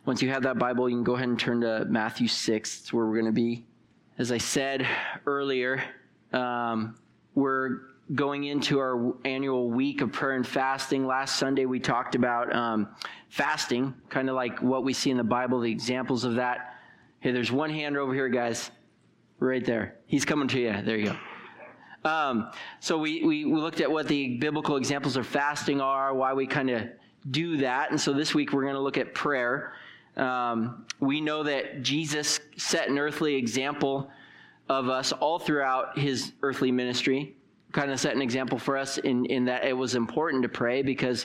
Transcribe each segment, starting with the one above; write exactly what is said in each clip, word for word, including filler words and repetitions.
Once you have that Bible, you can go ahead and turn to Matthew six. It's where we're going to be. As I said earlier, um, we're going into our annual week of prayer and fasting. Last Sunday, we talked about um, fasting, kind of like what we see in the Bible, the examples of that. Hey, there's one hand over here, guys, right there. He's coming to you. There you go. Um, so we, we, we looked at what the biblical examples of fasting are, why we kind of do that. And so this week, we're going to look at prayer. Um, we know that Jesus set an earthly example of us all throughout his earthly ministry, kind of set an example for us in, in that it was important to pray because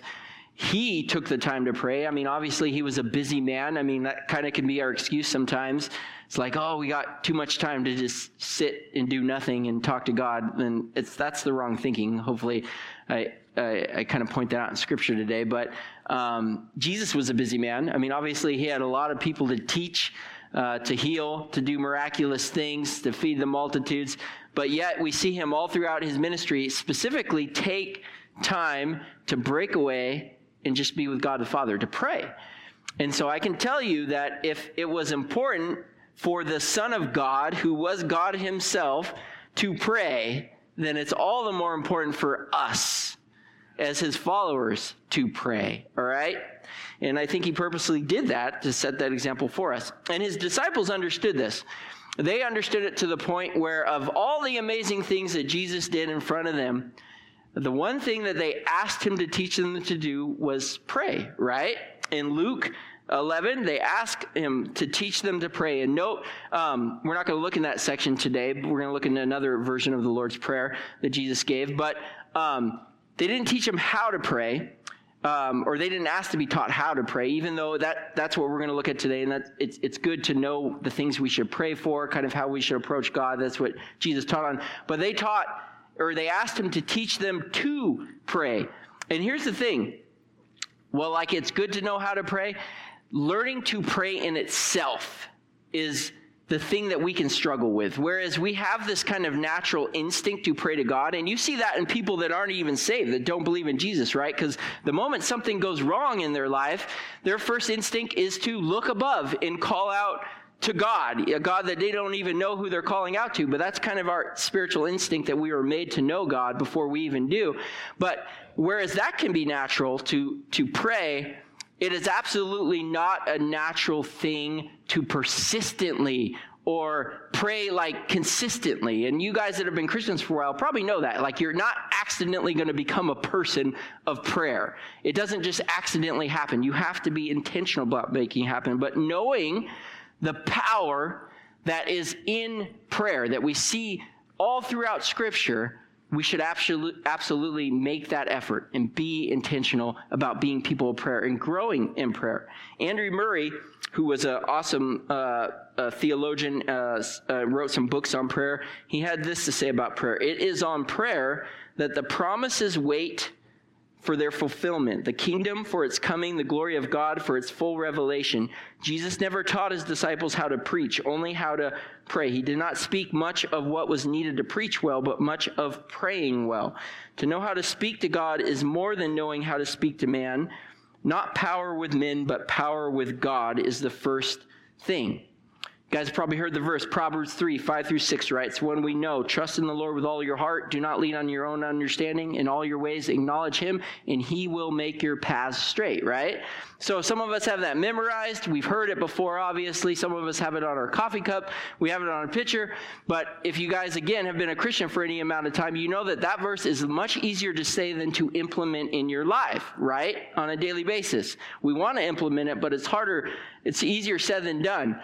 he took the time to pray. I mean, obviously he was a busy man. I mean, that kind of can be our excuse sometimes. It's like, oh, we got too much time to just sit and do nothing and talk to God. And it's that's the wrong thinking. Hopefully I I, I kind of point that out in Scripture today. But um, Jesus was a busy man. I mean, obviously he had a lot of people to teach, uh, to heal, to do miraculous things, to feed the multitudes. But yet we see him all throughout his ministry specifically take time to break away and just be with God the Father, to pray. And so I can tell you that if it was important for the Son of God, who was God himself, to pray, then it's all the more important for us as his followers to pray, all right? And I think he purposely did that to set that example for us. And his disciples understood this. They understood it to the point where of all the amazing things that Jesus did in front of them, the one thing that they asked him to teach them to do was pray, right? In Luke eleven, they asked him to teach them to pray. And note, um, we're not going to look in that section today, but we're going to look in another version of the Lord's Prayer that Jesus gave. But um, they didn't teach him how to pray, um, or they didn't ask to be taught how to pray, even though that that's what we're going to look at today. And that it's it's good to know the things we should pray for, kind of how we should approach God. That's what Jesus taught on. But they taught, or they asked him to teach them to pray. And here's the thing. Well, like it's good to know how to pray. Learning to pray in itself is the thing that we can struggle with. Whereas we have this kind of natural instinct to pray to God. And you see that in people that aren't even saved, that don't believe in Jesus, right? Because the moment something goes wrong in their life, their first instinct is to look above and call out to God, a God that they don't even know who they're calling out to. But that's kind of our spiritual instinct, that we were made to know God before we even do. But whereas that can be natural to, to pray, it is absolutely not a natural thing to persistently or pray like consistently. And you guys that have been Christians for a while probably know that. Like, you're not accidentally going to become a person of prayer. It doesn't just accidentally happen. You have to be intentional about making it happen. But knowing the power that is in prayer, that we see all throughout Scripture, we should absolutely, absolutely make that effort and be intentional about being people of prayer and growing in prayer. Andrew Murray, who was an awesome uh, uh, theologian, uh, uh, wrote some books on prayer. He had this to say about prayer. It is on prayer that the promises wait for their fulfillment, the kingdom for its coming, the glory of God for its full revelation. Jesus never taught his disciples how to preach, only how to pray. He did not speak much of what was needed to preach well, but much of praying well. To know how to speak to God is more than knowing how to speak to man. Not power with men, but power with God is the first thing. You guys probably heard the verse, Proverbs three, five through six, right? It's when we know, trust in the Lord with all your heart. Do not lean on your own understanding. In all your ways, acknowledge him, and he will make your paths straight, right? So some of us have that memorized. We've heard it before, obviously. Some of us have it on our coffee cup. We have it on a pitcher. But if you guys, again, have been a Christian for any amount of time, you know that that verse is much easier to say than to implement in your life, right? On a daily basis. We want to implement it, but it's harder. It's easier said than done.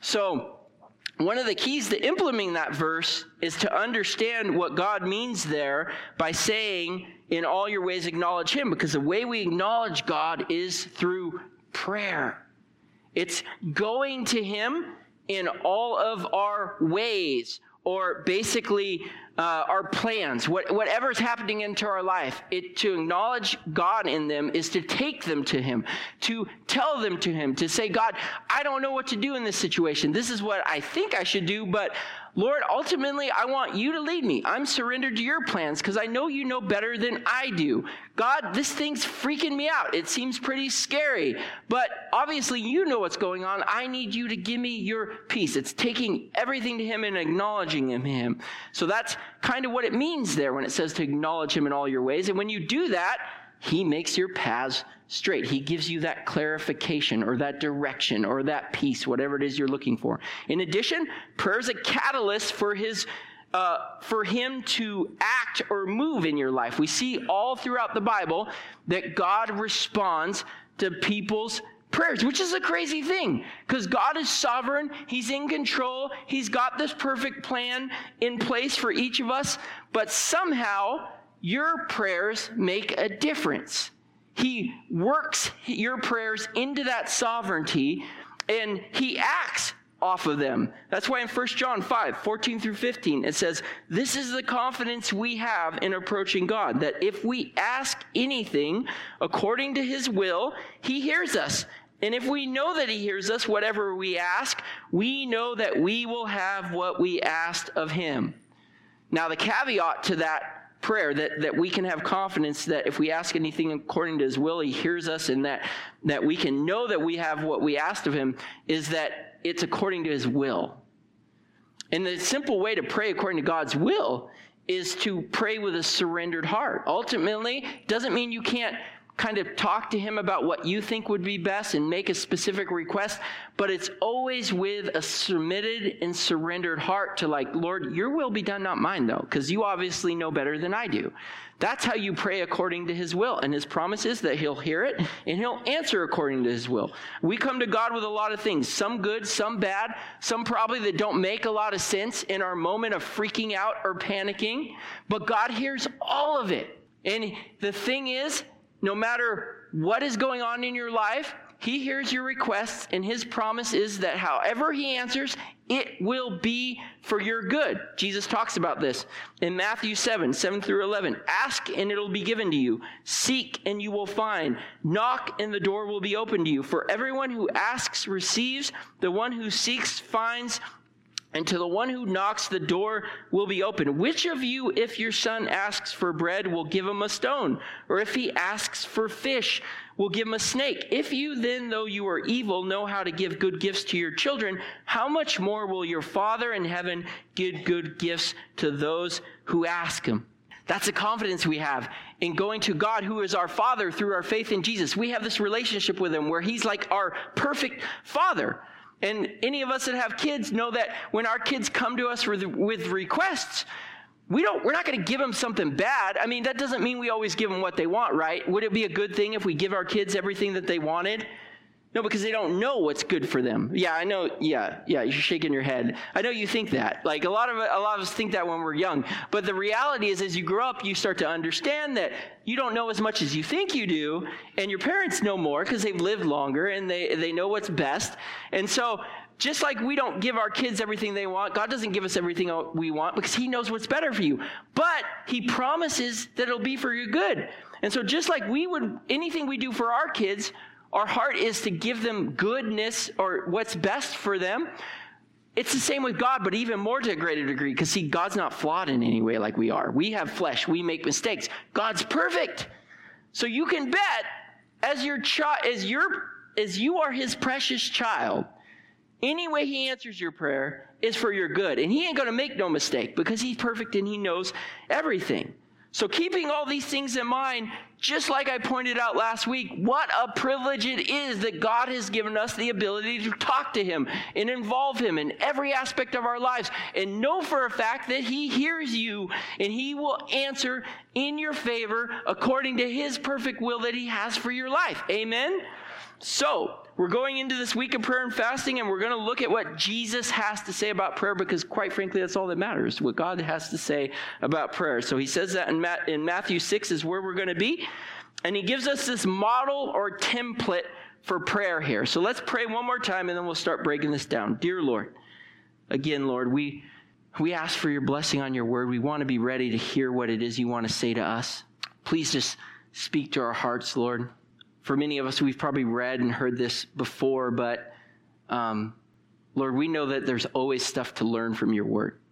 So one of the keys to implementing that verse is to understand what God means there by saying, in all your ways acknowledge him, because the way we acknowledge God is through prayer. It's going to him in all of our ways, or basically uh, our plans, what, whatever's happening into our life. It, to acknowledge God in them is to take them to him, to tell them to him, to say, God, I don't know what to do in this situation. This is what I think I should do, but Lord, ultimately, I want you to lead me. I'm surrendered to your plans because I know you know better than I do. God, this thing's freaking me out. It seems pretty scary, but obviously you know what's going on. I need you to give me your peace. It's taking everything to him and acknowledging him. So that's kind of what it means there when it says to acknowledge him in all your ways. And when you do that, he makes your paths straight. He gives you that clarification or that direction or that peace, whatever it is you're looking for. In addition, prayer is a catalyst for his, uh, for him to act or move in your life. We see all throughout the Bible that God responds to people's prayers, which is a crazy thing because God is sovereign. He's in control. He's got this perfect plan in place for each of us, but somehow your prayers make a difference. He works your prayers into that sovereignty, and he acts off of them. That's why in First John five, fourteen through fifteen, it says, this is the confidence we have in approaching God, that if we ask anything according to his will, he hears us. And if we know that he hears us, whatever we ask, we know that we will have what we asked of him. Now, the caveat to that prayer, that, that we can have confidence that if we ask anything according to his will, he hears us, and that, that we can know that we have what we asked of him, is that it's according to his will. And the simple way to pray according to God's will is to pray with a surrendered heart. Ultimately, doesn't mean you can't kind of talk to him about what you think would be best and make a specific request, but it's always with a submitted and surrendered heart to like, Lord, your will be done, not mine though, because you obviously know better than I do. That's how you pray according to his will. And his promise is that he'll hear it and he'll answer according to his will. We come to God with a lot of things, some good, some bad, some probably that don't make a lot of sense in our moment of freaking out or panicking, but God hears all of it. And the thing is, no matter what is going on in your life, he hears your requests, and his promise is that however he answers, it will be for your good. Jesus talks about this in Matthew seven, seven through eleven. Ask, and it'll be given to you. Seek, and you will find. Knock, and the door will be opened to you. For everyone who asks receives. The one who seeks finds. And to the one who knocks, the door will be open. Which of you, if your son asks for bread, will give him a stone? Or if he asks for fish, will give him a snake? If you then, though you are evil, know how to give good gifts to your children, how much more will your Father in heaven give good gifts to those who ask him? That's the confidence we have in going to God, who is our Father, through our faith in Jesus. We have this relationship with him where he's like our perfect Father. And any of us that have kids know that when our kids come to us with, with requests, we don't, we're not going to give them something bad. I mean, that doesn't mean we always give them what they want, right? Would it be a good thing if we give our kids everything that they wanted? No, because they don't know what's good for them. Yeah, I know. Yeah, yeah, you're shaking your head. I know you think that. Like a lot of a lot of us think that when we're young. But the reality is, as you grow up, you start to understand that you don't know as much as you think you do, and your parents know more because they've lived longer and they, they know what's best. And so just like we don't give our kids everything they want, God doesn't give us everything we want because he knows what's better for you. But he promises that it'll be for your good. And so just like we would, anything we do for our kids, our heart is to give them goodness or what's best for them. It's the same with God, but even more to a greater degree, because see, God's not flawed in any way like we are. We have flesh. We make mistakes. God's perfect. So you can bet as your child, as your, as you are his precious child, any way he answers your prayer is for your good. And he ain't going to make no mistake because he's perfect and he knows everything. So keeping all these things in mind, just like I pointed out last week, what a privilege it is that God has given us the ability to talk to him and involve him in every aspect of our lives and know for a fact that he hears you and he will answer in your favor according to his perfect will that he has for your life. Amen? So, we're going into this week of prayer and fasting, and we're going to look at what Jesus has to say about prayer, because quite frankly, that's all that matters, what God has to say about prayer. So he says that in, Matt, in Matthew six is where we're going to be, and he gives us this model or template for prayer here. So let's pray one more time, and then we'll start breaking this down. Dear Lord, again, Lord, we, we ask for your blessing on your word. We want to be ready to hear what it is you want to say to us. Please just speak to our hearts, Lord. For many of us, we've probably read and heard this before, but um, Lord, we know that there's always stuff to learn from your word.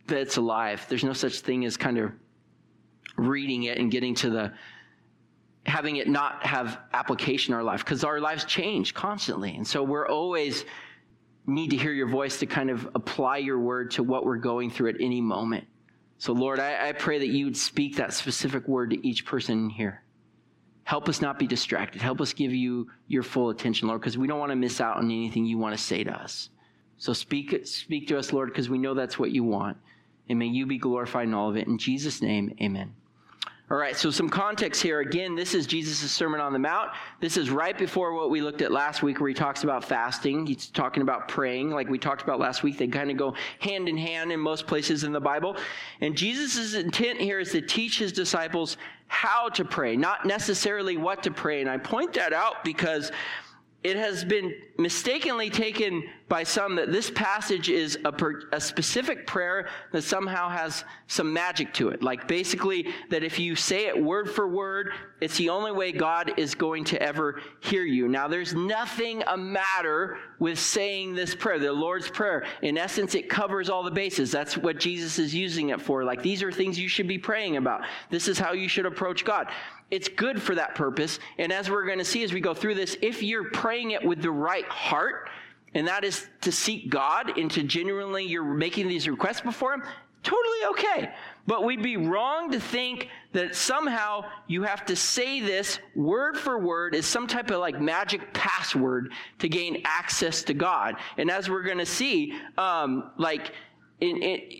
that it's alive. There's no such thing as kind of reading it and getting to the, having it not have application in our life, because our lives change constantly. And so we're always need to hear your voice to kind of apply your word to what we're going through at any moment. So Lord, I, I pray that you would speak that specific word to each person in here. Help us not be distracted. Help us give you your full attention, Lord, because we don't want to miss out on anything you want to say to us. So speak, speak to us, Lord, because we know that's what you want. And may you be glorified in all of it. In Jesus' name, amen. All right, so some context here. Again, this is Jesus' Sermon on the Mount. This is right before what we looked at last week where he talks about fasting. He's talking about praying like we talked about last week. They kind of go hand in hand in most places in the Bible. And Jesus' intent here is to teach his disciples how to pray, not necessarily what to pray. And I point that out because it has been mistakenly taken by some that this passage is a, per, a specific prayer that somehow has some magic to it. Like basically that if you say it word for word, it's the only way God is going to ever hear you. Now there's nothing a matter with saying this prayer, the Lord's Prayer. In essence, it covers all the bases. That's what Jesus is using it for. Like these are things you should be praying about. This is how you should approach God. It's good for that purpose. And as we're going to see as we go through this, if you're praying it with the right heart, and that is to seek God and to genuinely you're making these requests before him, totally okay. But we'd be wrong to think that somehow you have to say this word for word as some type of like magic password to gain access to God. And as we're going to see, um, like, In,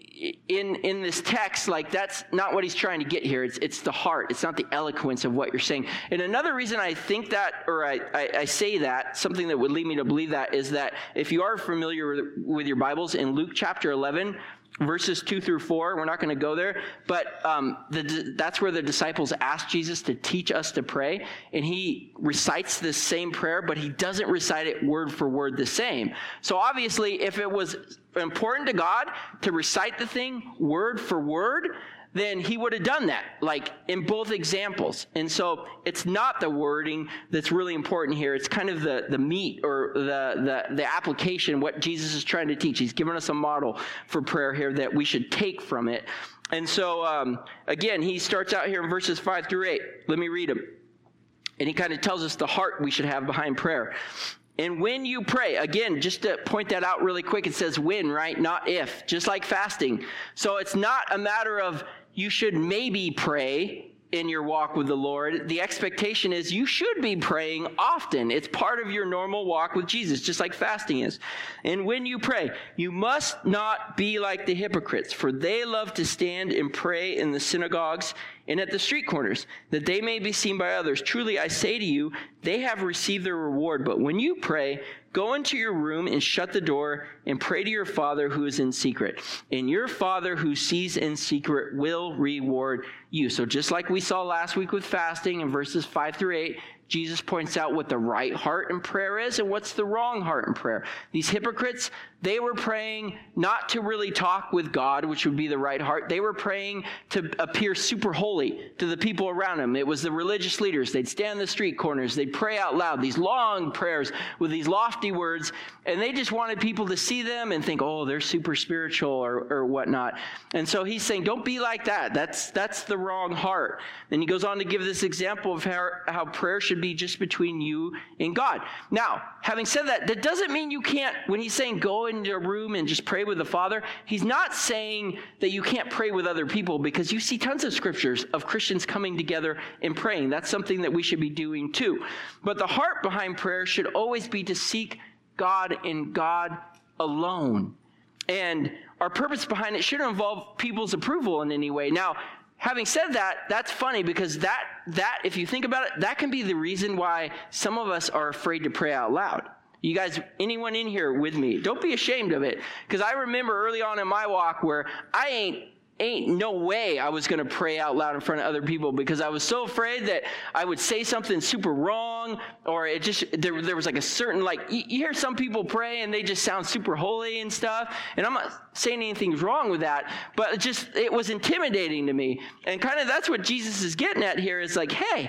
in in this text, like that's not what he's trying to get here. It's it's the heart. It's not the eloquence of what you're saying. And another reason I think that, or I, I, I say that, something that would lead me to believe that, is that if you are familiar with, with your Bibles, in Luke chapter eleven, verses two through four, we're not going to go there, but um, the, that's where the disciples asked Jesus to teach us to pray, and he recites this same prayer, but he doesn't recite it word for word the same. So obviously, if it was important to God to recite the thing word for word, then he would have done that, like in both examples. And so it's not the wording that's really important here. It's kind of the, the meat or the, the, the application, what Jesus is trying to teach. He's given us a model for prayer here that we should take from it. And so, um, again, he starts out here in verses five through eight. Let me read them. And he kind of tells us the heart we should have behind prayer. And when you pray, again, just to point that out really quick, it says when, right? Not if, just like fasting. So it's not a matter of you should maybe pray in your walk with the Lord. The expectation is you should be praying often. It's part of your normal walk with Jesus, just like fasting is. And when you pray, you must not be like the hypocrites, for they love to stand and pray in the synagogues and at the street corners, that they may be seen by others. Truly, I say to you, they have received their reward. But when you pray, go into your room and shut the door and pray to your Father who is in secret. And your Father who sees in secret will reward you. So just like we saw last week with fasting in verses five through eight, Jesus points out what the right heart in prayer is and what's the wrong heart in prayer. These hypocrites, they were praying not to really talk with God, which would be the right heart. They were praying to appear super holy to the people around them. It was the religious leaders. They'd stand in the street corners. They'd pray out loud, these long prayers with these lofty words, and they just wanted people to see them and think, oh, they're super spiritual or, or whatnot. And so he's saying, don't be like that. That's, that's the wrong heart. Then he goes on to give this example of how, how prayer should be just between you and God. Now, having said that, that doesn't mean you can't, when he's saying go into a room and just pray with the Father, he's not saying that you can't pray with other people, because you see tons of scriptures of Christians coming together and praying. That's something that we should be doing too. But the heart behind prayer should always be to seek God and God alone. And our purpose behind it shouldn't involve people's approval in any way. Now, having said that, that's funny, because that, that, if you think about it, that can be the reason why some of us are afraid to pray out loud. You guys, anyone in here with me, don't be ashamed of it. Because I remember early on in my walk where I ain't, ain't no way I was going to pray out loud in front of other people, because I was so afraid that I would say something super wrong, or it just, there, there was like a certain, like, you, you hear some people pray and they just sound super holy and stuff. And I'm not saying anything's wrong with that, but it just, it was intimidating to me. And kind of that's what Jesus is getting at here, is like, hey,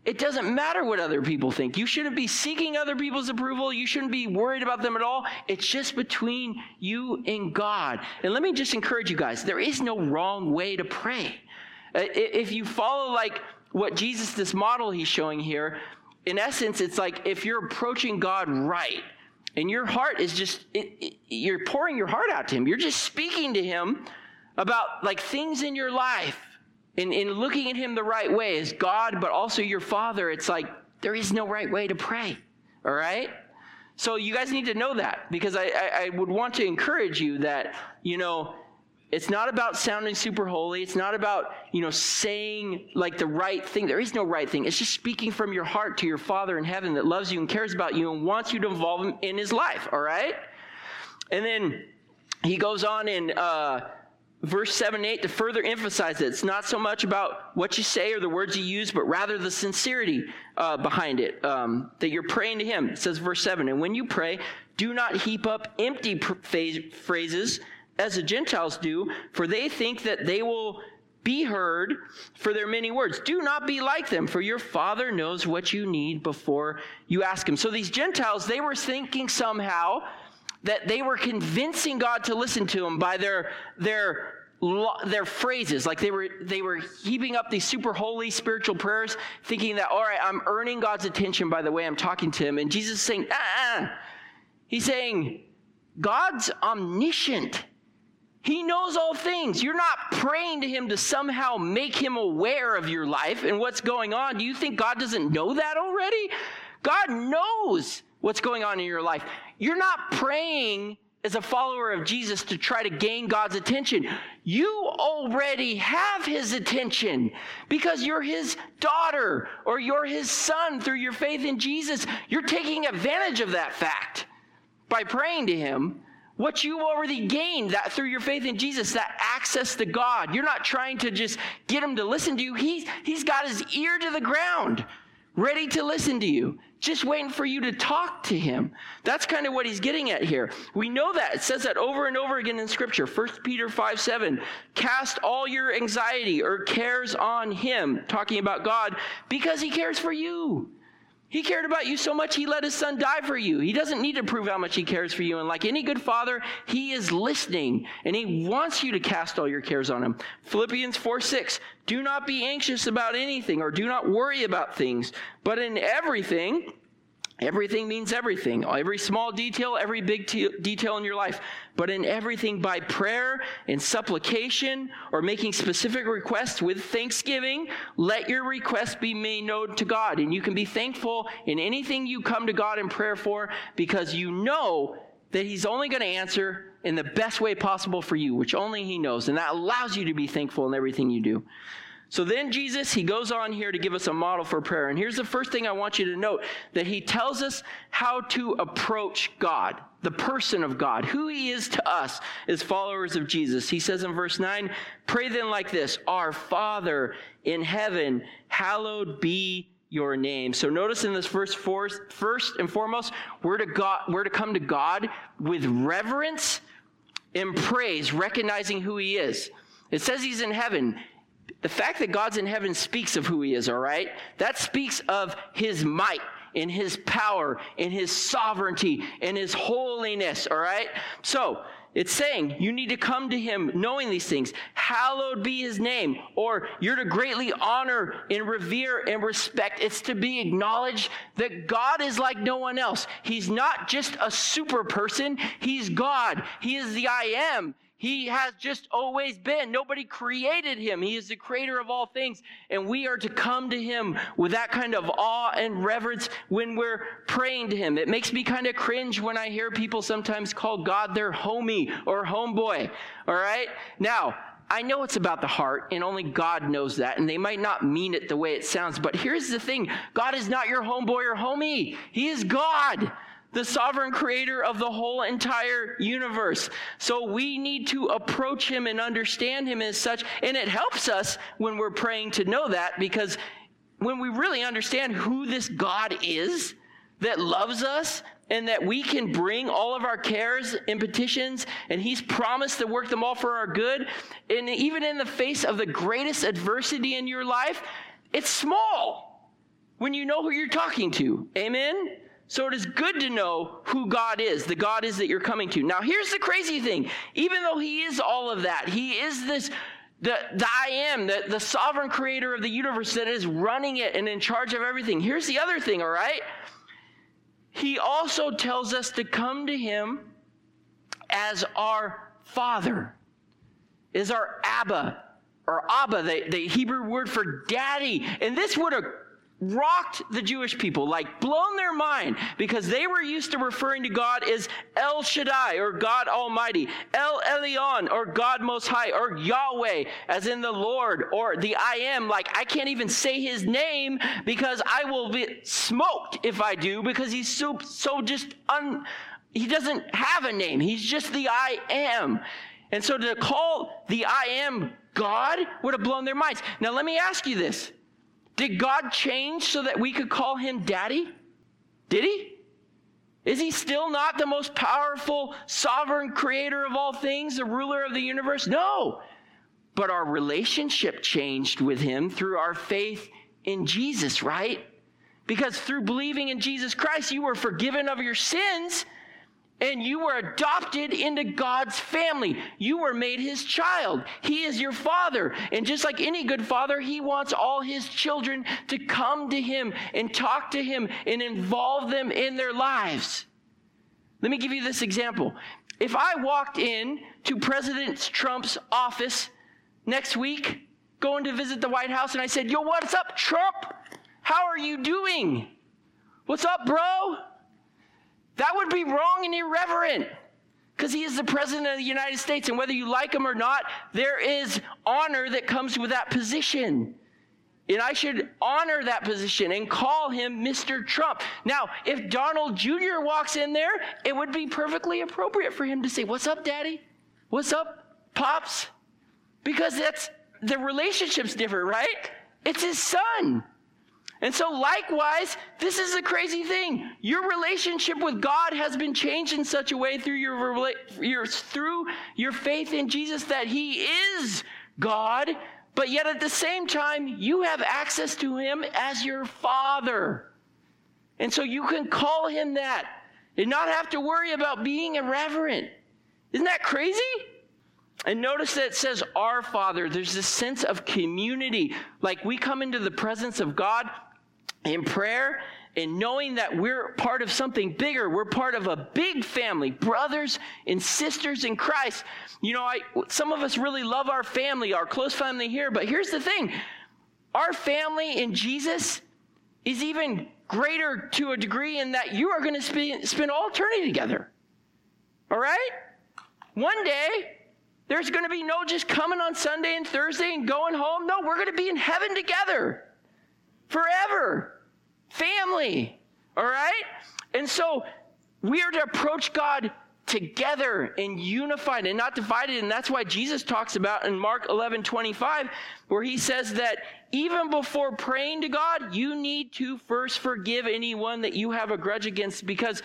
It doesn't matter what other people think. You shouldn't be seeking other people's approval. You shouldn't be worried about them at all. It's just between you and God. And let me just encourage you guys, there is no wrong way to pray. If you follow like what Jesus, this model he's showing here, in essence, it's like if you're approaching God right, and your heart is just, it, it, you're pouring your heart out to him. You're just speaking to him about like things in your life. In, in looking at him the right way as God, but also your Father, it's like there is no right way to pray, all right? So you guys need to know that, because I, I, I would want to encourage you that, you know, it's not about sounding super holy. It's not about, you know, saying like the right thing. There is no right thing. It's just speaking from your heart to your Father in heaven that loves you and cares about you and wants you to involve him in his life, all right? And then he goes on in uh, verse seven and eight to further emphasize that it's not so much about what you say or the words you use, but rather the sincerity uh, behind it, um, that you're praying to him. It says verse seven, and when you pray, do not heap up empty phrases as the Gentiles do, for they think that they will be heard for their many words. Do not be like them, for your Father knows what you need before you ask him. So these Gentiles, they were thinking somehow that they were convincing God to listen to them by their their their phrases. Like they were they were heaping up these super holy spiritual prayers, thinking that, all right, I'm earning God's attention by the way I'm talking to him. And Jesus is saying, ah, he's saying, God's omniscient. He knows all things. You're not praying to him to somehow make him aware of your life and what's going on. Do you think God doesn't know that already? God knows what's going on in your life. You're not praying as a follower of Jesus to try to gain God's attention. You already have his attention because you're his daughter or you're his son through your faith in Jesus. You're taking advantage of that fact by praying to him. What you already gained that through your faith in Jesus, that access to God. You're not trying to just get him to listen to you. He's, he's got his ear to the ground, ready to listen to you, just waiting for you to talk to him. That's kind of what he's getting at here. We know that. It says that over and over again in Scripture. First Peter five seven, cast all your anxiety or cares on him, talking about God, because he cares for you. He cared about you so much, he let his son die for you. He doesn't need to prove how much he cares for you. And like any good father, he is listening, and he wants you to cast all your cares on him. Philippians four six, do not be anxious about anything, or do not worry about things, but in everything, everything means everything. Every small detail, every big te- detail in your life. But in everything by prayer and supplication or making specific requests with thanksgiving, let your requests be made known to God. And you can be thankful in anything you come to God in prayer for, because you know that he's only going to answer in the best way possible for you, which only he knows. And that allows you to be thankful in everything you do. So then Jesus, he goes on here to give us a model for prayer. And here's the first thing I want you to note, that he tells us how to approach God, the person of God, who he is to us as followers of Jesus. He says in verse nine, pray then like this, our Father in heaven, hallowed be your name. So notice in this verse, first and foremost, we're to, God, we're to come to God with reverence and praise, recognizing who he is. It says he's in heaven. The fact that God's in heaven speaks of who he is, all right? That speaks of his might and his power and his sovereignty and his holiness, all right? So it's saying you need to come to him knowing these things. Hallowed be his name, or you're to greatly honor and revere and respect. It's to be acknowledged that God is like no one else. He's not just a super person. He's God. He is the I am. He has just always been. Nobody created him. He is the creator of all things. And we are to come to him with that kind of awe and reverence when we're praying to him. It makes me kind of cringe when I hear people sometimes call God their homie or homeboy. All right? Now, I know it's about the heart, and only God knows that, and they might not mean it the way it sounds. But here's the thing. God is not your homeboy or homie. He is God, the sovereign creator of the whole entire universe. So we need to approach him and understand him as such. And it helps us when we're praying to know that, because when we really understand who this God is that loves us and that we can bring all of our cares and petitions, and he's promised to work them all for our good, and even in the face of the greatest adversity in your life, it's small. when you know who you're talking to. Amen? So it is good to know who God is, the God is that you're coming to. Now, here's the crazy thing. Even though he is all of that, he is this, the, the I am, the, the sovereign creator of the universe that is running it and in charge of everything. Here's the other thing, all right? He also tells us to come to him as our Father, is our Abba, or Abba, the, the Hebrew word for daddy. And this would have rocked the Jewish people, like blown their mind, because they were used to referring to God as El Shaddai, or God Almighty, El Elyon, or God Most High, or Yahweh, as in the Lord, or the I Am. Like, I can't even say his name because I will be smoked if I do, because he's so, so just un... He doesn't have a name. He's just the I Am. And so to call the I Am God would have blown their minds. Now, let me ask you this. Did God change so that we could call him Daddy? Did he? Is he still not the most powerful, sovereign creator of all things, the ruler of the universe? No. But our relationship changed with him through our faith in Jesus, right? Because through believing in Jesus Christ, you were forgiven of your sins, and you were adopted into God's family. You were made his child. He is your father. And just like any good father, he wants all his children to come to him and talk to him and involve them in their lives. Let me give you this example. If I walked in to President Trump's office next week, going to visit the White House, and I said, "Yo, what's up, Trump? How are you doing? What's up, bro?" That would be wrong and irreverent, because he is the president of the United States, and whether you like him or not, there is honor that comes with that position. And I should honor that position and call him Mister Trump. Now, if Donald Junior walks in there, it would be perfectly appropriate for him to say, "What's up, Daddy? What's up, Pops?" Because that's, the relationship's different, right? It's his son. And so likewise, this is the crazy thing. Your relationship with God has been changed in such a way through your, your, through your faith in Jesus that he is God, but yet at the same time, you have access to him as your Father. And so you can call him that and not have to worry about being irreverent. Isn't that crazy? And notice that it says our Father. There's this sense of community. Like, we come into the presence of God in prayer and knowing that we're part of something bigger. We're part of a big family, brothers and sisters in Christ. You know, I, some of us really love our family, our close family here, but here's the thing. Our family in Jesus is even greater to a degree in that you are going to spend, spend all eternity together. All right? One day, there's going to be no just coming on Sunday and Thursday and going home. No, we're going to be in heaven together. Forever. Family. All right? And so we are to approach God together and unified and not divided. And that's why Jesus talks about in Mark eleven twenty-five, where he says that even before praying to God, you need to first forgive anyone that you have a grudge against, because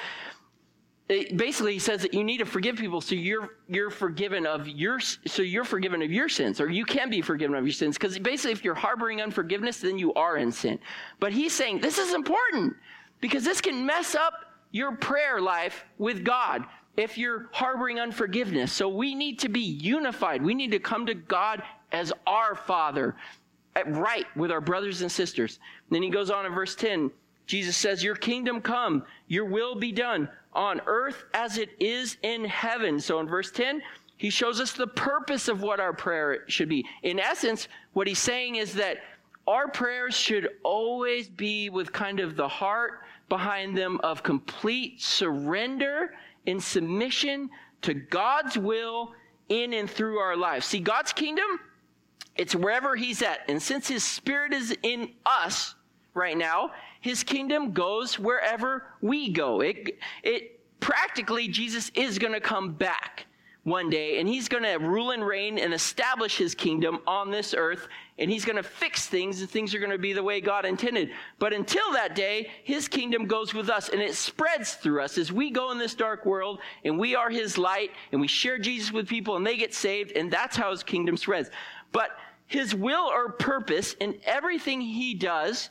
it basically he says that you need to forgive people so you're you're forgiven of your so you're forgiven of your sins, or you can be forgiven of your sins. Because basically, if you're harboring unforgiveness, then you are in sin. But he's saying this is important because this can mess up your prayer life with God if you're harboring unforgiveness. So we need to be unified. We need to come to God as our Father, right with our brothers and sisters. And then he goes on in verse ten. Jesus says, "Your kingdom come, your will be done on earth as it is in heaven." So in verse ten, he shows us the purpose of what our prayer should be. In essence, what he's saying is that our prayers should always be with kind of the heart behind them of complete surrender and submission to God's will in and through our lives. See, God's kingdom, it's wherever he's at. And since his Spirit is in us right now, his kingdom goes wherever we go. It, it practically, Jesus is going to come back one day, and he's going to rule and reign and establish his kingdom on this earth, and he's going to fix things, and things are going to be the way God intended. But until that day, his kingdom goes with us, and it spreads through us as we go in this dark world, and we are his light, and we share Jesus with people, and they get saved, and that's how his kingdom spreads. But his will or purpose in everything he does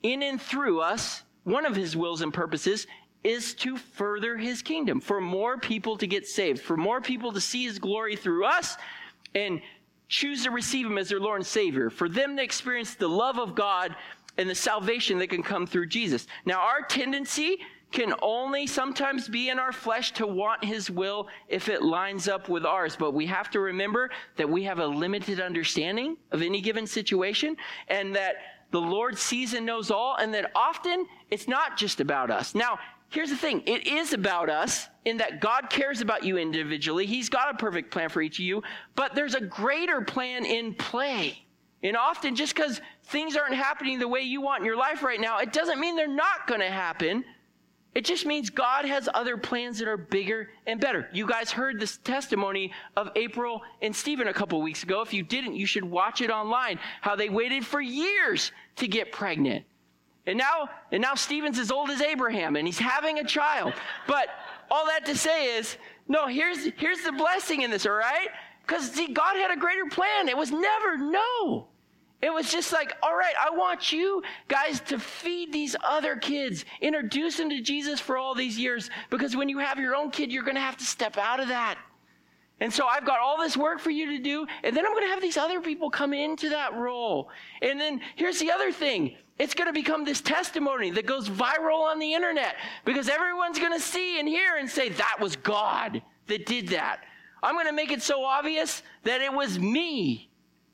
in and through us, one of his wills and purposes is to further his kingdom, for more people to get saved, for more people to see his glory through us and choose to receive him as their Lord and Savior, for them to experience the love of God and the salvation that can come through Jesus. Now, our tendency can only sometimes be in our flesh to want his will if it lines up with ours. But we have to remember that we have a limited understanding of any given situation, and that the Lord sees and knows all, and that often it's not just about us. Now, here's the thing. It is about us in that God cares about you individually. He's got a perfect plan for each of you, but there's a greater plan in play. And often just because things aren't happening the way you want in your life right now, it doesn't mean they're not going to happen. It just means God has other plans that are bigger and better. You guys heard this testimony of April and Stephen a couple weeks ago. If you didn't, you should watch it online, how they waited for years to get pregnant. And now, and now Stephen's as old as Abraham, and he's having a child. But all that to say is, no, here's, here's the blessing in this, all right? Because, see, God had a greater plan. It was never no. It was just like, all right, I want you guys to feed these other kids, introduce them to Jesus for all these years, because when you have your own kid, you're going to have to step out of that. And so I've got all this work for you to do, and then I'm going to have these other people come into that role. And then here's the other thing. It's going to become this testimony that goes viral on the internet, because everyone's going to see and hear and say, that was God that did that. I'm going to make it so obvious that it was me.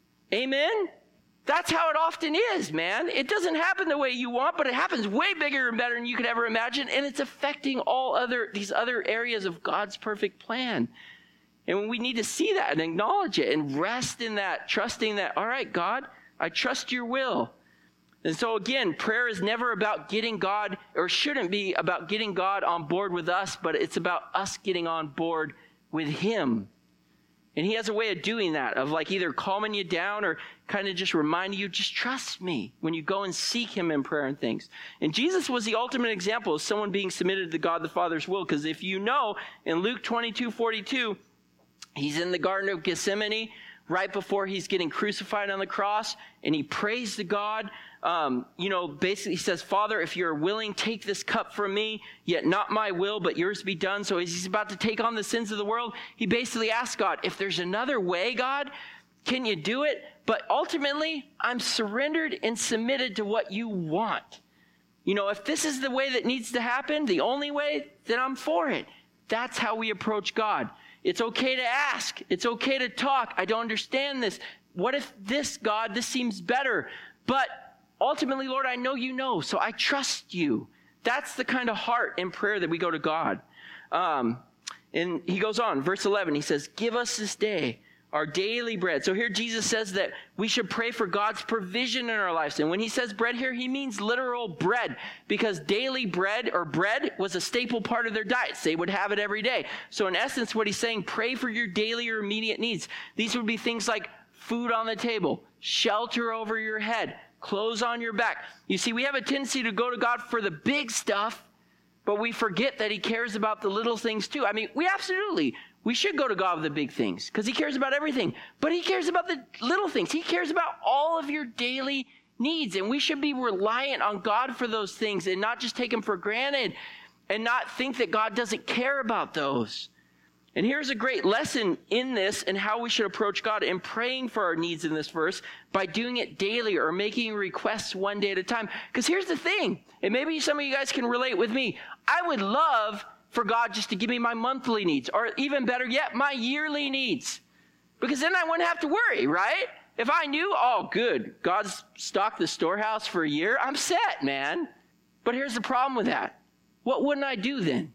Amen? That's how it often is, man. It doesn't happen the way you want, but it happens way bigger and better than you could ever imagine, and it's affecting all other these other areas of God's perfect plan. And we need to see that and acknowledge it and rest in that, trusting that, all right, God, I trust your will. And so again, prayer is never about getting God, or shouldn't be about getting God on board with us, but it's about us getting on board with him. And he has a way of doing that, of like either calming you down or kind of just reminding you, just trust me when you go and seek him in prayer and things. And Jesus was the ultimate example of someone being submitted to God the Father's will. Because if you know, in Luke twenty-two forty-two, he's in the Garden of Gethsemane right before he's getting crucified on the cross, and he prays to God. Um, you know, basically he says, Father, if you're willing, take this cup from me, yet not my will, but yours be done. So as he's about to take on the sins of the world, he basically asks God, if there's another way, God, can you do it? But ultimately, I'm surrendered and submitted to what you want. You know, if this is the way that needs to happen, the only way, then I'm for it. That's how we approach God. It's okay to ask. It's okay to talk. I don't understand this. What if this, God, this seems better? But ultimately, Lord, I know you know, so I trust you. That's the kind of heart in prayer that we go to God. Um, and he goes on, verse eleven, he says, give us this day our daily bread. So here Jesus says that we should pray for God's provision in our lives. And when he says bread here, he means literal bread, because daily bread or bread was a staple part of their diets. They would have it every day. So in essence, what he's saying, pray for your daily or immediate needs. These would be things like food on the table, shelter over your head, clothes on your back. You see, we have a tendency to go to God for the big stuff, but we forget that he cares about the little things too. I mean, we absolutely, we should go to God with the big things because he cares about everything, but he cares about the little things. He cares about all of your daily needs, and we should be reliant on God for those things and not just take them for granted and not think that God doesn't care about those. And here's a great lesson in this and how we should approach God in praying for our needs in this verse by doing it daily or making requests one day at a time. Because here's the thing, and maybe some of you guys can relate with me. I would love for God just to give me my monthly needs, or even better yet, my yearly needs. Because then I wouldn't have to worry, right? If I knew, oh, good, God's stocked the storehouse for a year, I'm set, man. But here's the problem with that. What wouldn't I do then?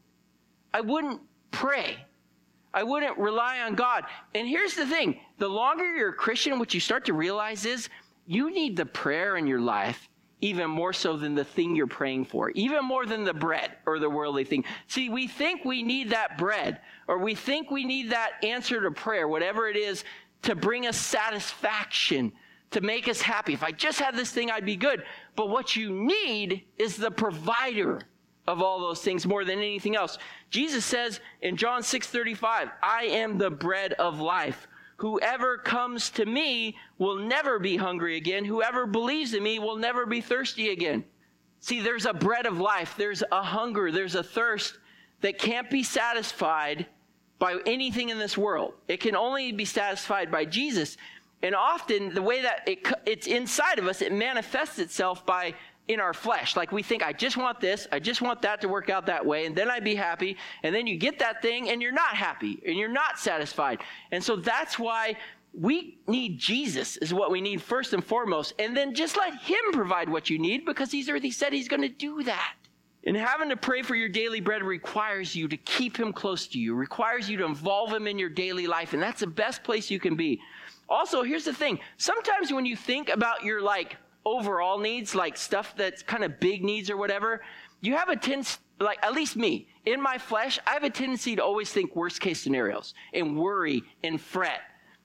I wouldn't pray. I wouldn't rely on God. And here's the thing. The longer you're a Christian, what you start to realize is you need the prayer in your life even more so than the thing you're praying for, even more than the bread or the worldly thing. See, we think we need that bread, or we think we need that answer to prayer, whatever it is, to bring us satisfaction, to make us happy. If I just had this thing, I'd be good. But what you need is the provider of all those things more than anything else. Jesus says in John six thirty-five, I am the bread of life. Whoever comes to me will never be hungry again. Whoever believes in me will never be thirsty again. See, there's a bread of life. There's a hunger. There's a thirst that can't be satisfied by anything in this world. It can only be satisfied by Jesus. And often the way that it, it's inside of us, it manifests itself by in our flesh. Like we think, I just want this. I just want that to work out that way. And then I'd be happy. And then you get that thing and you're not happy and you're not satisfied. And so that's why we need Jesus is what we need first and foremost. And then just let him provide what you need, because he's already said he's going to do that. And having to pray for your daily bread requires you to keep him close to you, requires you to involve him in your daily life. And that's the best place you can be. Also, here's the thing. Sometimes when you think about your like overall needs, like stuff that's kind of big needs or whatever, you have a tendency, like at least me, in my flesh, I have a tendency to always think worst case scenarios and worry and fret.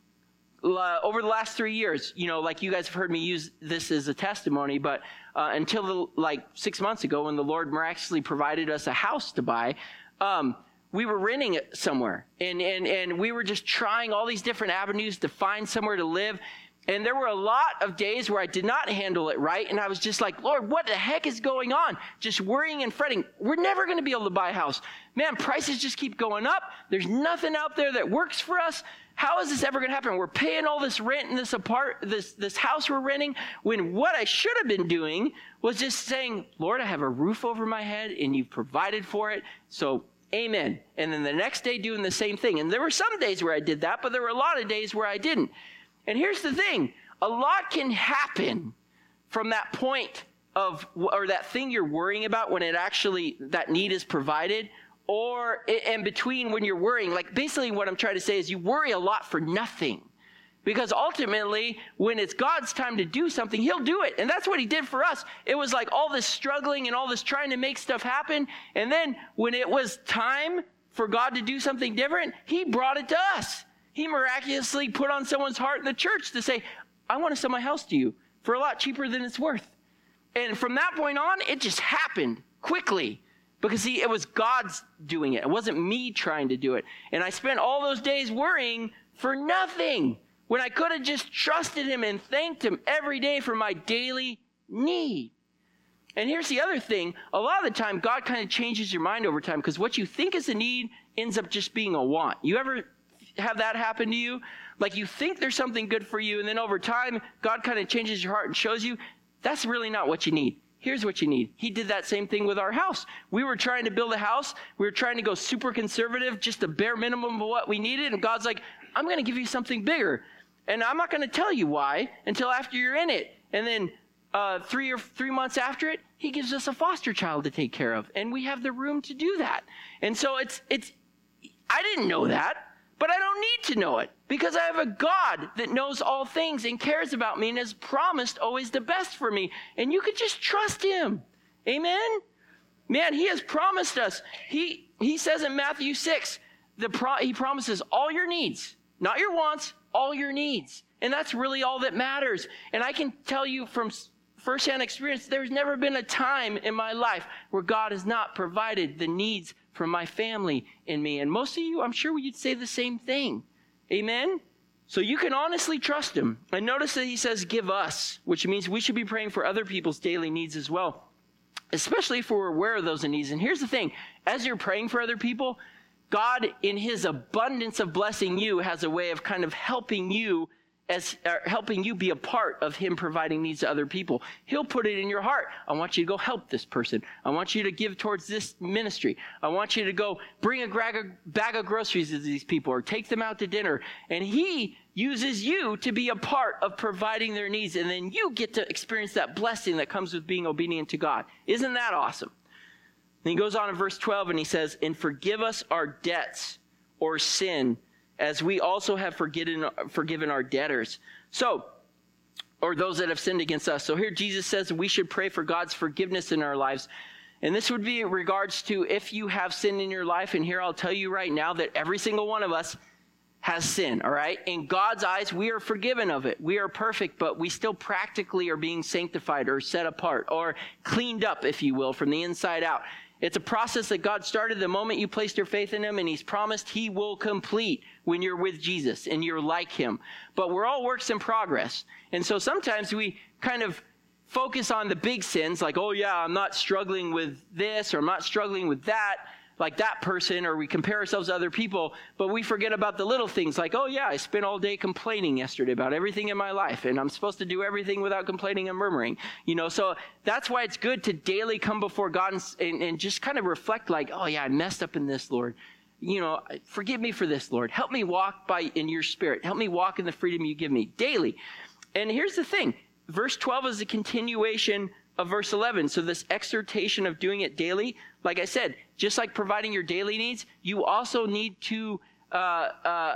Uh, over the last three years, you know, like you guys have heard me use this as a testimony, but uh, until the, like six months ago when the Lord miraculously provided us a house to buy, um, we were renting it somewhere. And, and, and we were just trying all these different avenues to find somewhere to live. And there were a lot of days where I did not handle it right. And I was just like, Lord, what the heck is going on? Just worrying and fretting. We're never going to be able to buy a house. Man, prices just keep going up. There's nothing out there that works for us. How is this ever going to happen? We're paying all this rent in this apart, this, this house we're renting, when what I should have been doing was just saying, Lord, I have a roof over my head and you've provided for it. So amen. And then the next day doing the same thing. And there were some days where I did that, but there were a lot of days where I didn't. And here's the thing. A lot can happen from that point of, or that thing you're worrying about when it actually, that need is provided, or in between when you're worrying. Like basically what I'm trying to say is you worry a lot for nothing. Because ultimately, when it's God's time to do something, he'll do it. And that's what he did for us. It was like all this struggling and all this trying to make stuff happen. And then when it was time for God to do something different, he brought it to us. He miraculously put on someone's heart in the church to say, I want to sell my house to you for a lot cheaper than it's worth. And from that point on, it just happened quickly. Because, see, it was God's doing it. It wasn't me trying to do it. And I spent all those days worrying for nothing when I could have just trusted him and thanked him every day for my daily need. And here's the other thing. A lot of the time, God kind of changes your mind over time, because what you think is a need ends up just being a want. You ever have that happen to you? Like you think there's something good for you, and then over time, God kind of changes your heart and shows you that's really not what you need. Here's what you need. He did that same thing with our house. We were trying to build a house. We were trying to go super conservative, just the bare minimum of what we needed. And God's like, I'm going to give you something bigger. And I'm not going to tell you why until after you're in it. And then uh, three or three months after it, he gives us a foster child to take care of. And we have the room to do that. And so it's, it's, I didn't know that, but I don't need to know it, because I have a God that knows all things and cares about me and has promised always the best for me. And you could just trust him. Amen? Man, he has promised us. He, he says in Matthew six, the pro, he promises all your needs, not your wants, all your needs. And that's really all that matters. And I can tell you from firsthand experience, there's never been a time in my life where God has not provided the needs from my family and me. And most of you, I'm sure you'd say the same thing. Amen? So you can honestly trust him. And notice that he says, give us, which means we should be praying for other people's daily needs as well, especially if we're aware of those needs. And here's the thing. As you're praying for other people, God, in his abundance of blessing you, has a way of kind of helping you as uh, helping you be a part of him providing needs to other people. He'll put it in your heart. I want you to go help this person. I want you to give towards this ministry. I want you to go bring a bag of groceries to these people or take them out to dinner. And he uses you to be a part of providing their needs. And then you get to experience that blessing that comes with being obedient to God. Isn't that awesome? And he goes on in verse twelve and he says, and forgive us our debts or sin, as we also have forgiven, forgiven our debtors. So, or those that have sinned against us. So here Jesus says we should pray for God's forgiveness in our lives. And this would be in regards to if you have sin in your life. And here I'll tell you right now that every single one of us has sin, all right? In God's eyes, we are forgiven of it. We are perfect, but we still practically are being sanctified or set apart or cleaned up, if you will, from the inside out. It's a process that God started the moment you placed your faith in him, and he's promised he will complete when you're with Jesus and you're like him. But we're all works in progress. And so sometimes we kind of focus on the big sins, like, oh yeah, I'm not struggling with this, or I'm not struggling with that, like that person, or we compare ourselves to other people, but we forget about the little things, like, oh yeah, I spent all day complaining yesterday about everything in my life, and I'm supposed to do everything without complaining and murmuring, you know, so that's why it's good to daily come before God and, and, and just kind of reflect, like, oh yeah, I messed up in this, Lord. You know, forgive me for this, Lord. Help me walk by in your spirit. Help me walk in the freedom you give me daily. And here's the thing. Verse twelve is a continuation of verse eleven. So this exhortation of doing it daily, like I said, just like providing your daily needs, you also need to uh, uh,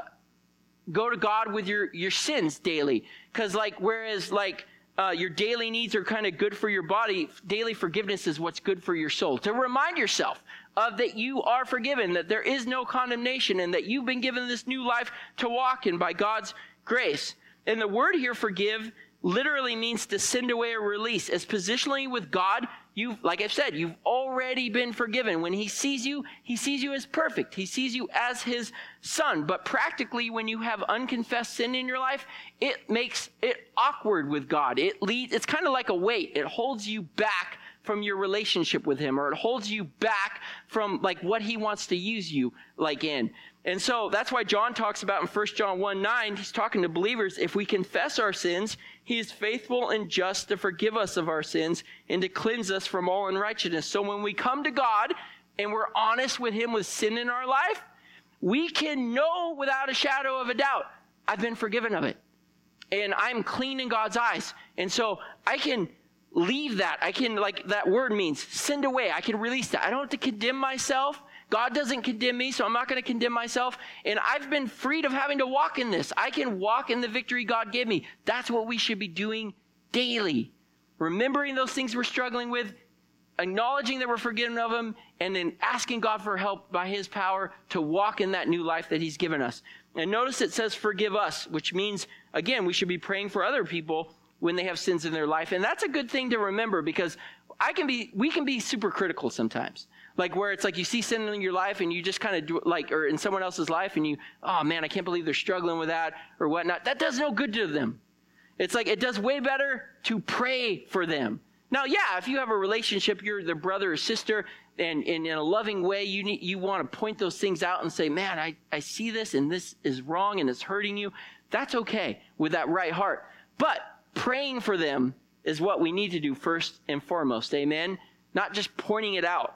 go to God with your, your sins daily. Because like, whereas like uh, your daily needs are kind of good for your body, daily forgiveness is what's good for your soul. To remind yourself of that you are forgiven, that there is no condemnation, and that you've been given this new life to walk in by God's grace. And the word here, forgive, literally means to send away or release. As positionally with God, you've, like I've said, you've already been forgiven. When he sees you, he sees you as perfect. He sees you as his son. But practically, when you have unconfessed sin in your life, it makes it awkward with God. It leads, it's kind of like a weight. It holds you back from your relationship with him, or it holds you back from like what he wants to use you like in. And so that's why John talks about in First John one nine, he's talking to believers, if we confess our sins, he is faithful and just to forgive us of our sins and to cleanse us from all unrighteousness. So when we come to God and we're honest with him with sin in our life, we can know without a shadow of a doubt, I've been forgiven of it. And I'm clean in God's eyes. And so I can leave that. I can, like that word means, send away. I can release that. I don't have to condemn myself. God doesn't condemn me, so I'm not going to condemn myself. And I've been freed of having to walk in this. I can walk in the victory God gave me. That's what we should be doing daily. Remembering those things we're struggling with, acknowledging that we're forgiven of them, and then asking God for help by his power to walk in that new life that he's given us. And notice it says forgive us, which means, again, we should be praying for other people when they have sins in their life. And that's a good thing to remember, because I can be, we can be super critical sometimes. Like where it's like you see sin in your life and you just kind of do like, or in someone else's life and you, oh man, I can't believe they're struggling with that or whatnot. That does no good to them. It's like, it does way better to pray for them. Now, yeah, if you have a relationship, you're their brother or sister, and, and in a loving way, you need, you want to point those things out and say, man, I, I see this and this is wrong and it's hurting you. That's okay with that right heart. But praying for them is what we need to do first and foremost. Amen? Not just pointing it out.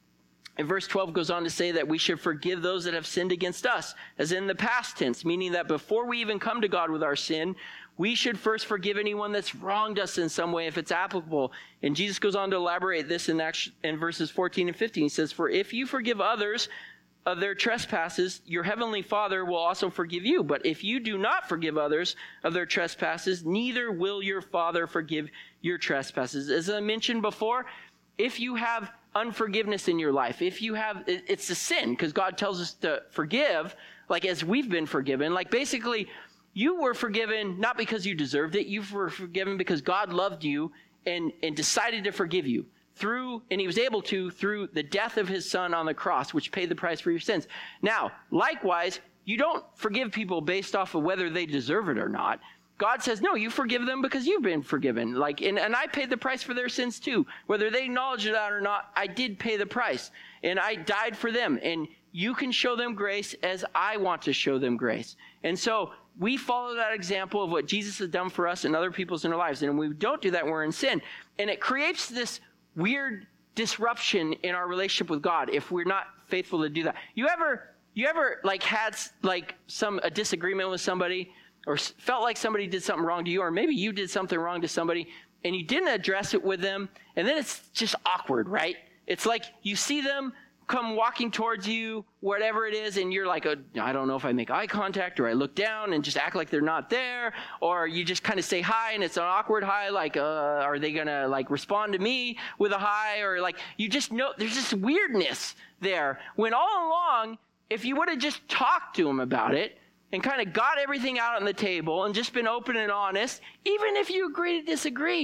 And verse twelve goes on to say that we should forgive those that have sinned against us, as in the past tense, meaning that before we even come to God with our sin, we should first forgive anyone that's wronged us in some way if it's applicable. And Jesus goes on to elaborate this in, action, in verses fourteen and fifteen. He says, for if you forgive others of their trespasses, your heavenly Father will also forgive you. But if you do not forgive others of their trespasses, neither will your Father forgive your trespasses. As I mentioned before, if you have unforgiveness in your life, if you have, it's a sin, because God tells us to forgive, like as we've been forgiven. Like basically, you were forgiven not because you deserved it. You were forgiven because God loved you and, and decided to forgive you through, and he was able to, through the death of his son on the cross, which paid the price for your sins. Now, likewise, you don't forgive people based off of whether they deserve it or not. God says, no, you forgive them because you've been forgiven. Like, and, and I paid the price for their sins too. Whether they acknowledge that or not, I did pay the price. And I died for them. And you can show them grace as I want to show them grace. And so we follow that example of what Jesus has done for us and other people's in our lives. And when we don't do that, we're in sin. And it creates this weird disruption in our relationship with God if we're not faithful to do that. You ever, you ever like had like some a disagreement with somebody, or felt like somebody did something wrong to you, or maybe you did something wrong to somebody and you didn't address it with them, and then it's just awkward, right? It's like you see them come walking towards you, whatever it is, and you're like, oh, I don't know if I make eye contact or I look down and just act like they're not there, or you just kind of say hi and it's an awkward hi, like, uh, are they going to like respond to me with a hi, or like you just know there's this weirdness there, when all along, if you would have just talked to them about it, and kind of got everything out on the table and just been open and honest, even if you agree to disagree,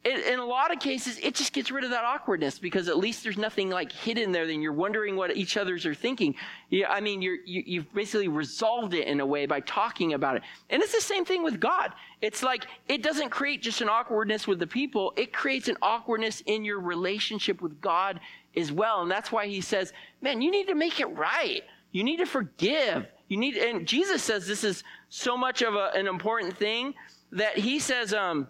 in, in a lot of cases, it just gets rid of that awkwardness because at least there's nothing like hidden there. Then you're wondering what each others are thinking. Yeah, I mean, you're, you, you've basically resolved it in a way by talking about it. And it's the same thing with God. It's like it doesn't create just an awkwardness with the people. It creates an awkwardness in your relationship with God as well. And that's why he says, man, you need to make it right. You need to forgive. You need, and Jesus says this is so much of a, an important thing that he says, um,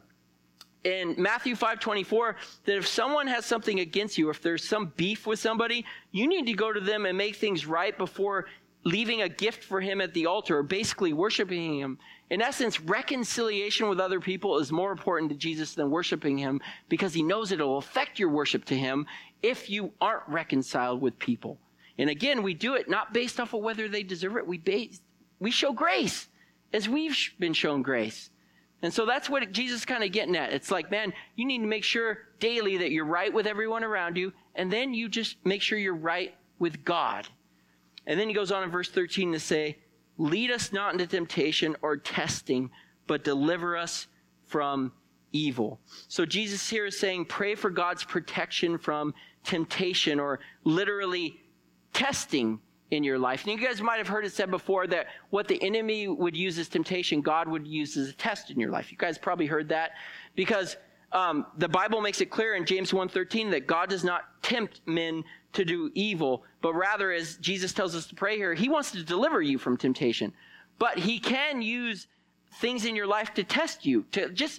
in Matthew five twenty-four, that if someone has something against you, if there's some beef with somebody, you need to go to them and make things right before leaving a gift for him at the altar, or basically worshiping him. In essence, reconciliation with other people is more important to Jesus than worshiping him because he knows it'll affect your worship to him if you aren't reconciled with people. And again, we do it not based off of whether they deserve it. We base, we show grace as we've been shown grace. And so that's what Jesus is kind of getting at. It's like, man, you need to make sure daily that you're right with everyone around you, and then you just make sure you're right with God. And then he goes on in verse thirteen to say, lead us not into temptation or testing, but deliver us from evil. So Jesus here is saying, pray for God's protection from temptation, or literally testing in your life. And you guys might have heard it said before that what the enemy would use as temptation, God would use as a test in your life. You guys probably heard that because um, the Bible makes it clear in James one thirteen that God does not tempt men to do evil, but rather, as Jesus tells us to pray here, he wants to deliver you from temptation. But he can use things in your life to test you, to just,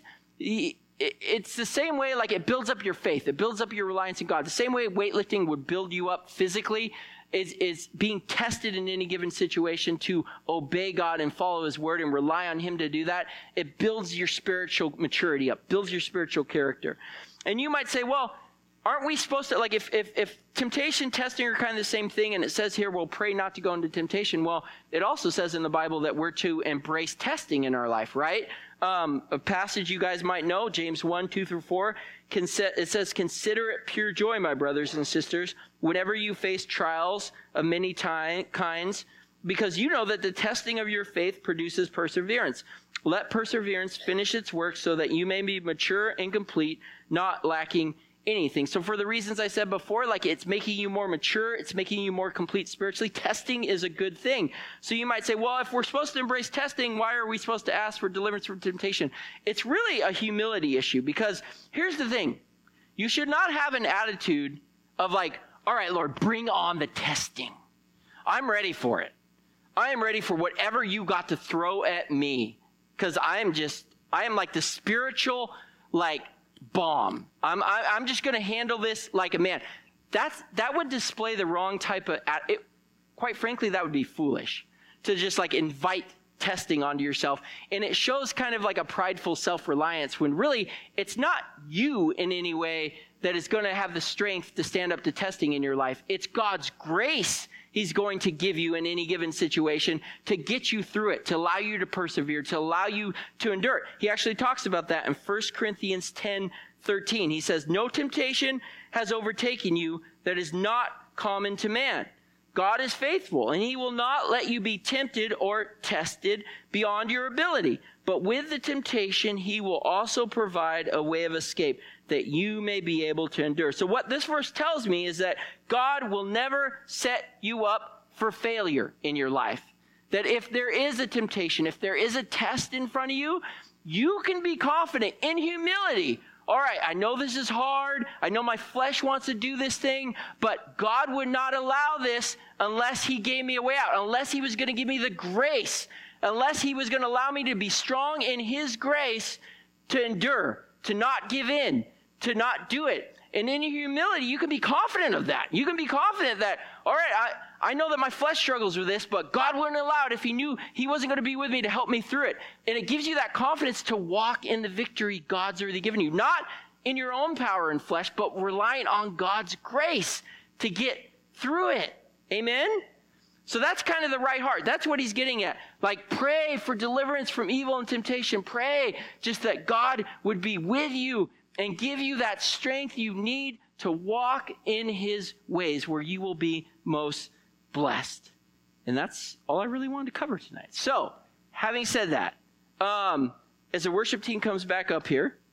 it's the same way like it builds up your faith. It builds up your reliance in God. The same way weightlifting would build you up physically, Is, is being tested in any given situation to obey God and follow his word and rely on him to do that. It builds your spiritual maturity up, builds your spiritual character. And you might say, well, aren't we supposed to, like if, if, if temptation, testing are kind of the same thing, and it says here, we'll pray not to go into temptation. Well, it also says in the Bible that we're to embrace testing in our life, right? Um, a passage you guys might know, James one, two through four, it says, consider it pure joy, my brothers and sisters, whenever you face trials of many ty- kinds, because you know that the testing of your faith produces perseverance. Let perseverance finish its work so that you may be mature and complete, not lacking anything. So for the reasons I said before, like it's making you more mature, it's making you more complete spiritually. Testing is a good thing. So you might say, well, if we're supposed to embrace testing, why are we supposed to ask for deliverance from temptation? It's really a humility issue, because here's the thing. You should not have an attitude of like, all right, Lord, bring on the testing. I'm ready for it. I am ready for whatever you got to throw at me, because I am just, I am like the spiritual, like, bomb. I'm I, I'm just going to handle this like a man. That's that would display the wrong type of. It, quite frankly, that would be foolish to just like invite testing onto yourself, and it shows kind of like a prideful self-reliance when really it's not you in any way that is going to have the strength to stand up to testing in your life. It's God's grace he's going to give you in any given situation to get you through it, to allow you to persevere, to allow you to endure. He actually talks about that in First Corinthians ten thirteen. He says, no temptation has overtaken you that is not common to man. God is faithful, and he will not let you be tempted or tested beyond your ability. But with the temptation, he will also provide a way of escape that you may be able to endure. So what this verse tells me is that God will never set you up for failure in your life. That if there is a temptation, if there is a test in front of you, you can be confident in humility. All right, I know this is hard. I know my flesh wants to do this thing, but God would not allow this unless he gave me a way out, unless he was going to give me the grace, unless he was going to allow me to be strong in his grace to endure, to not give in, to not do it. And in your humility, you can be confident of that. You can be confident that, all right, I, I know that my flesh struggles with this, but God wouldn't allow it if he knew he wasn't going to be with me to help me through it. And it gives you that confidence to walk in the victory God's already given you. Not in your own power and flesh, but relying on God's grace to get through it. Amen? So that's kind of the right heart. That's what he's getting at. Like, pray for deliverance from evil and temptation. Pray just that God would be with you and give you that strength you need to walk in his ways where you will be most blessed. And that's all I really wanted to cover tonight. So, having said that, um, as the worship team comes back up here,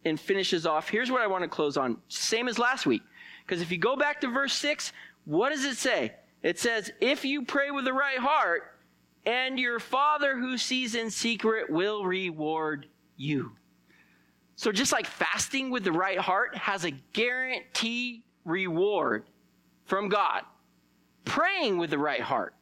and finishes off. Here's what I want to close on. Same as last week. Because if you go back to verse six, what does it say? It says, if you pray with the right heart, and your Father who sees in secret will reward you. So just like fasting with the right heart has a guaranteed reward from God, praying with the right heart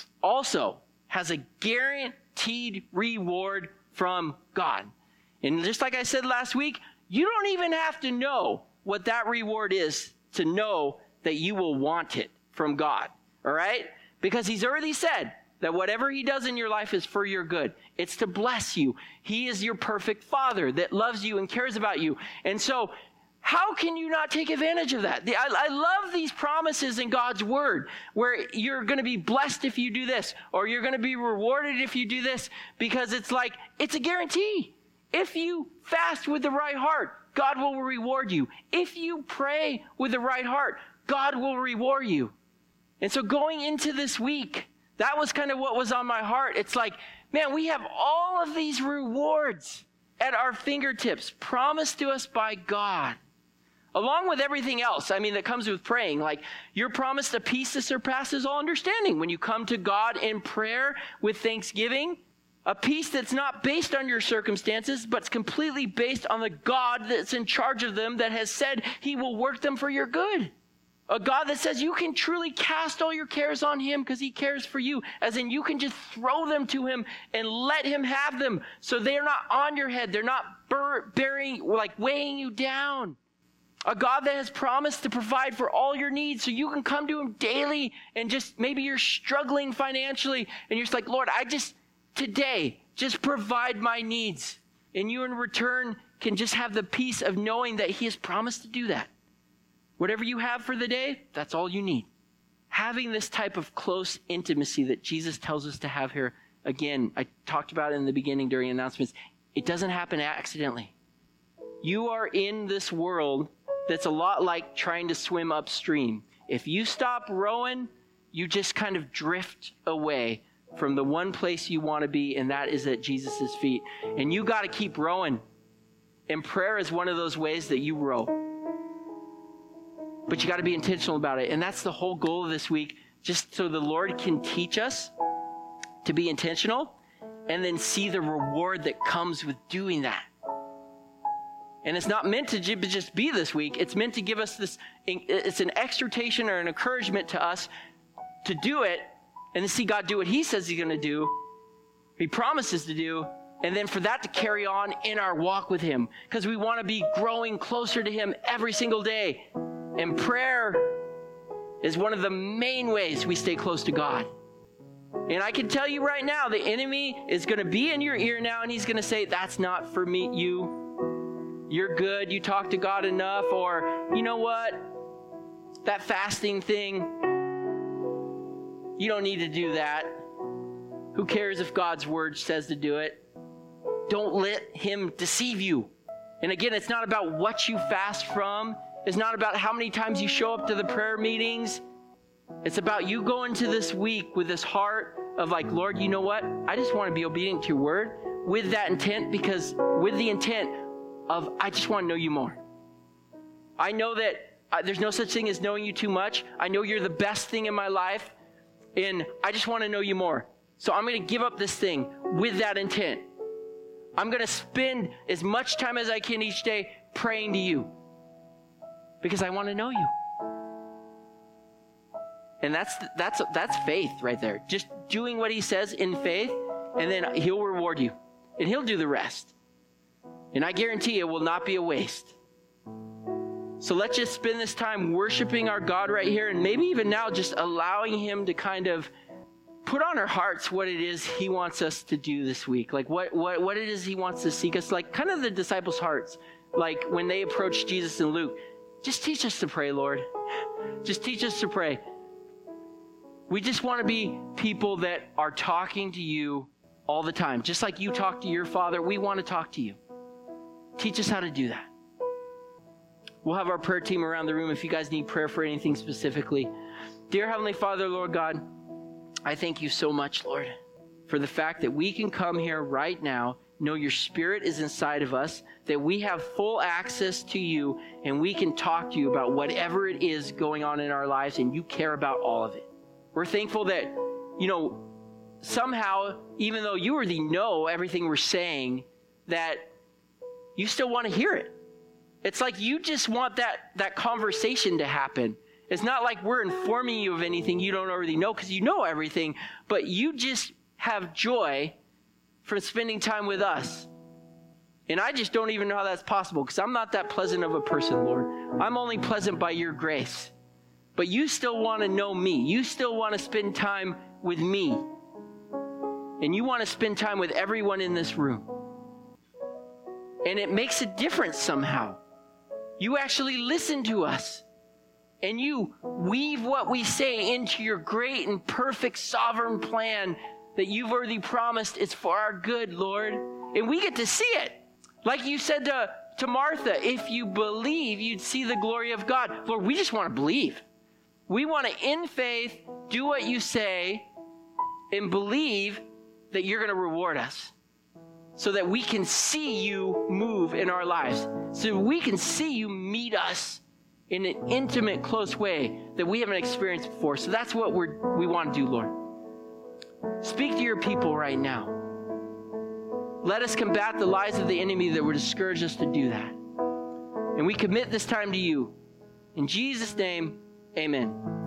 also has a guaranteed reward from God. And just like I said last week, you don't even have to know what that reward is to know that you will want it from God, all right? Because he's already said that whatever he does in your life is for your good. It's to bless you. He is your perfect Father that loves you and cares about you. And so how can you not take advantage of that? I, I love these promises in God's word where you're going to be blessed if you do this, or you're going to be rewarded if you do this, because it's like, it's a guarantee. If you fast with the right heart, God will reward you. If you pray with the right heart, God will reward you. And so going into this week, that was kind of what was on my heart. It's like, man, we have all of these rewards at our fingertips, promised to us by God. Along with everything else, I mean, that comes with praying. Like, you're promised a peace that surpasses all understanding when you come to God in prayer with thanksgiving. A peace that's not based on your circumstances, but it's completely based on the God that's in charge of them, that has said he will work them for your good. A God that says you can truly cast all your cares on him because he cares for you. As in, you can just throw them to him and let him have them. So they're not on your head. They're not bur- bearing, like weighing you down. A God that has promised to provide for all your needs so you can come to him daily, and just maybe you're struggling financially and you're just like, Lord, I just, today, just provide my needs. And you in return can just have the peace of knowing that he has promised to do that. Whatever you have for the day, that's all you need. Having this type of close intimacy that Jesus tells us to have here, again, I talked about it in the beginning during announcements, it doesn't happen accidentally. You are in this world that's a lot like trying to swim upstream. If you stop rowing, you just kind of drift away from the one place you want to be, and that is at Jesus' feet. And you got to keep rowing. And prayer is one of those ways that you row. But you got to be intentional about it. And that's the whole goal of this week, just so the Lord can teach us to be intentional and then see the reward that comes with doing that. And it's not meant to just be this week. It's meant to give us this, it's an exhortation or an encouragement to us to do it and to see God do what he says he's going to do, he promises to do, and then for that to carry on in our walk with him, because we want to be growing closer to him every single day. And prayer is one of the main ways we stay close to God. And I can tell you right now, the enemy is going to be in your ear now, and he's going to say, that's not for me, you. You're good. You talk to God enough. Or, you know what? That fasting thing, you don't need to do that. Who cares if God's word says to do it? Don't let him deceive you. And again, it's not about what you fast from. It's not about how many times you show up to the prayer meetings. It's about you going to this week with this heart of like, Lord, you know what? I just want to be obedient to your word with that intent, because with the intent of, I just want to know you more. I know that uh, there's no such thing as knowing you too much. I know you're the best thing in my life, and I just want to know you more. So I'm going to give up this thing with that intent. I'm going to spend as much time as I can each day praying to you, because I want to know you. And that's that's that's faith right there. Just doing what he says in faith, and then he'll reward you. And he'll do the rest. And I guarantee it will not be a waste. So let's just spend this time worshiping our God right here, and maybe even now just allowing him to kind of put on our hearts what it is he wants us to do this week. Like what, what, what it is he wants to seek us. Like kind of the disciples' hearts. Like when they approached Jesus and Luke. Just teach us to pray, Lord. Just teach us to pray. We just want to be people that are talking to you all the time. Just like you talk to your Father, we want to talk to you. Teach us how to do that. We'll have our prayer team around the room if you guys need prayer for anything specifically. Dear Heavenly Father, Lord God, I thank you so much, Lord, for the fact that we can come here right now, know your Spirit is inside of us, that we have full access to you, and we can talk to you about whatever it is going on in our lives, and you care about all of it. We're thankful that, you know, somehow, even though you already know everything we're saying, that you still want to hear it. It's like you just want that, that conversation to happen. It's not like we're informing you of anything you don't already know, because you know everything, but you just have joy from spending time with us. And I just don't even know how that's possible, because I'm not that pleasant of a person, Lord. I'm only pleasant by your grace. But you still want to know me. You still want to spend time with me. And you want to spend time with everyone in this room. And it makes a difference somehow. You actually listen to us. And you weave what we say into your great and perfect sovereign plan that you've already promised is for our good, Lord. And we get to see it. Like you said to, to Martha, if you believe, you'd see the glory of God. Lord, we just want to believe. We want to, in faith, do what you say and believe that you're going to reward us so that we can see you move in our lives, so we can see you meet us in an intimate, close way that we haven't experienced before. So that's what we're, we want to do, Lord. Speak to your people right now. Let us combat the lies of the enemy that would discourage us to do that. And we commit this time to you. In Jesus' name, amen.